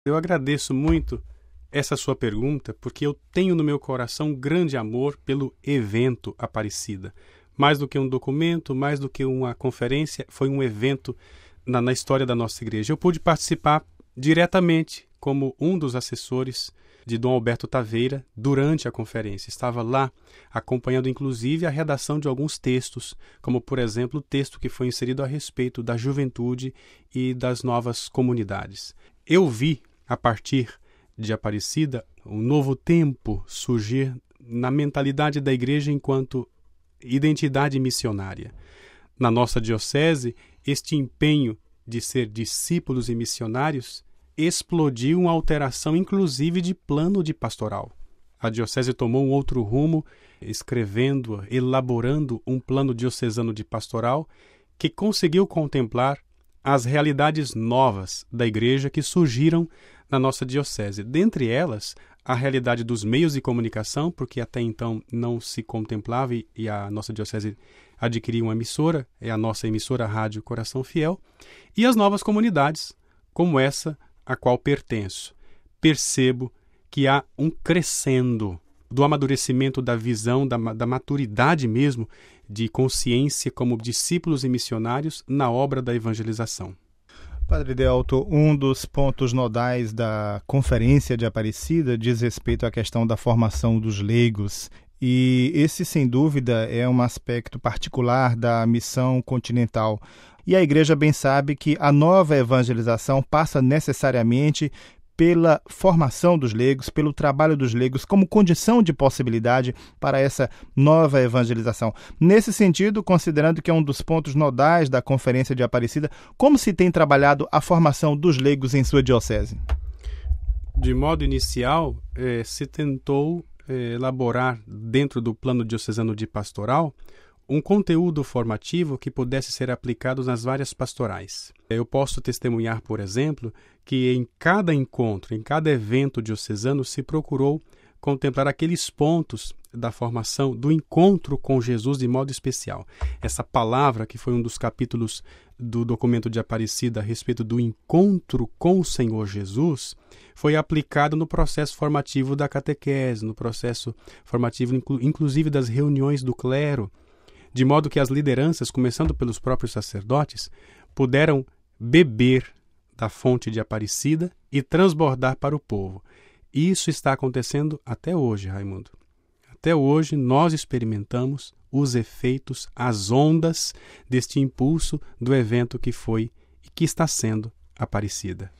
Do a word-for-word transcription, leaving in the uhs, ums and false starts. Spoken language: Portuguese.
Eu agradeço muito essa sua pergunta, porque eu tenho no meu coração um grande amor pelo evento Aparecida. Mais do que um documento, mais do que uma conferência, foi um evento na, na história da nossa igreja. Eu pude participar diretamente como um dos assessores de Dom Alberto Taveira durante a conferência. Estava lá acompanhando inclusive a redação de alguns textos, como por exemplo o texto que foi inserido a respeito da juventude e das novas comunidades. Eu vi, a partir de Aparecida, um novo tempo surgir na mentalidade da igreja enquanto identidade missionária. Na nossa diocese, este empenho de ser discípulos e missionários explodiu uma alteração inclusive de plano de pastoral. A diocese tomou um outro rumo, escrevendo, elaborando um plano diocesano de pastoral que conseguiu contemplar as realidades novas da igreja que surgiram na nossa diocese. Dentre elas, a realidade dos meios de comunicação, porque até então não se contemplava e, e a nossa diocese adquiriu uma emissora, é a nossa emissora Rádio Coração Fiel, e as novas comunidades, como essa a qual pertenço. Percebo que há um crescendo do amadurecimento da visão, da, da maturidade mesmo, de consciência como discípulos e missionários na obra da evangelização. Padre Delto, um dos pontos nodais da Conferência de Aparecida diz respeito à questão da formação dos leigos. E esse, sem dúvida, é um aspecto particular da missão continental. E a Igreja bem sabe que a nova evangelização passa necessariamente pela formação dos leigos, pelo trabalho dos leigos, como condição de possibilidade para essa nova evangelização. Nesse sentido, considerando que é um dos pontos nodais da Conferência de Aparecida, como se tem trabalhado a formação dos leigos em sua diocese? De modo inicial, eh, se tentou eh, elaborar, dentro do plano diocesano de pastoral, um conteúdo formativo que pudesse ser aplicado nas várias pastorais. Eu posso testemunhar, por exemplo, que em cada encontro, em cada evento diocesano, se procurou contemplar aqueles pontos da formação, do encontro com Jesus de modo especial. Essa palavra, que foi um dos capítulos do documento de Aparecida a respeito do encontro com o Senhor Jesus, foi aplicada no processo formativo da catequese, no processo formativo, inclusive das reuniões do clero, de modo que as lideranças, começando pelos próprios sacerdotes, puderam beber da fonte de Aparecida e transbordar para o povo. Isso está acontecendo até hoje, Raimundo. Até hoje nós experimentamos os efeitos, as ondas deste impulso do evento que foi e que está sendo Aparecida.